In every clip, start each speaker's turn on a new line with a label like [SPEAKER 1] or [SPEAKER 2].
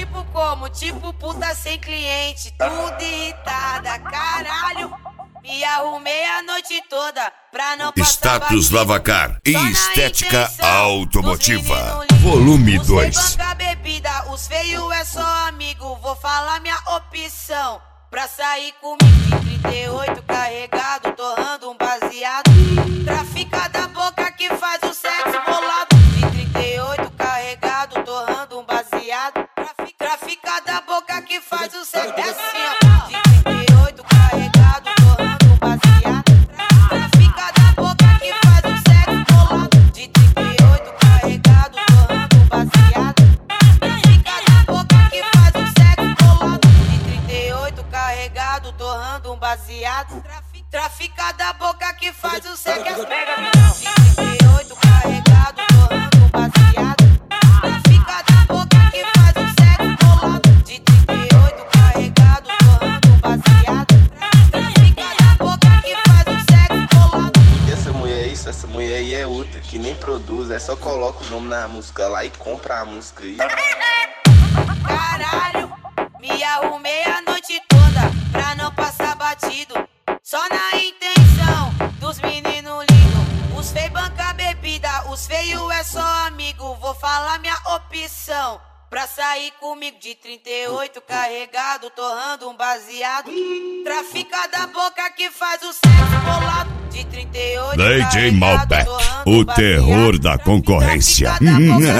[SPEAKER 1] tipo como? Tipo puta sem cliente, tudo irritada, caralho. Me arrumei a noite toda pra não passar
[SPEAKER 2] Status
[SPEAKER 1] batido.
[SPEAKER 2] Lavacar e
[SPEAKER 1] Só na
[SPEAKER 2] Estética
[SPEAKER 1] intenção
[SPEAKER 2] Automotiva.
[SPEAKER 1] dos meninos
[SPEAKER 2] Volume
[SPEAKER 1] lindos.
[SPEAKER 2] 2.
[SPEAKER 1] Os feios banca bebida, os feios é só amigo. Vou falar minha opção pra sair comigo de 38 carregado, torrando um baseado. Trafica da boca que faz o sexo bolado. De 38 carregado, torrando um baseado. Trafica da boca que faz o sexo. É assim, ó. De 38 carregado, torrando um baseado. Trafica da boca que faz o sexo bolado. De 38 carregado, torrando um baseado. Trafica da boca que faz o sexo bolado. De 38 carregado, torrando um baseado. Trafica da boca que faz o sexo. Pega milhão. De 38 carregado, torrando um baseado. Trafica da boca que faz o sexo bolado. De 38 carregado, torrando um baseado. Trafica da boca que faz o sexo bolado.
[SPEAKER 3] E essa mulher é isso, essa mulher aí é outra, que nem produz, é só coloca o nome na música lá e compra a música aí.
[SPEAKER 1] Caralho, me arrumei a noite toda pra não passar batido. Só na intenção dos meninos lindos. Os feios banca bebida, os feios é só amigo. Vou falar minha opção pra sair comigo de 38 carregado, torrando um baseado. Trafica da boca que faz o sexo bolado. De 38
[SPEAKER 2] DJ
[SPEAKER 1] carregado,
[SPEAKER 2] Malbec,
[SPEAKER 1] torrando
[SPEAKER 2] o
[SPEAKER 1] um
[SPEAKER 2] terror
[SPEAKER 1] baseado.
[SPEAKER 2] da concorrência.
[SPEAKER 1] Trafica da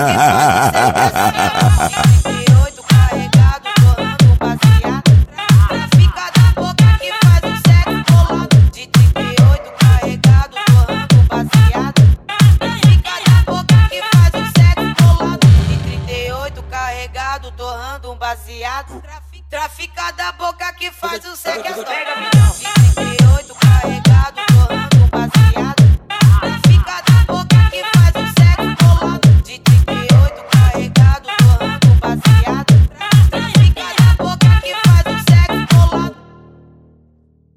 [SPEAKER 1] boca que faz o sexo bolado. De 38 carregado, torrando um baseado. Trafica da boca que faz o sexo bolado. De 38 carregado, torrando um baseado. Trafica da boca que faz o sexo bolado.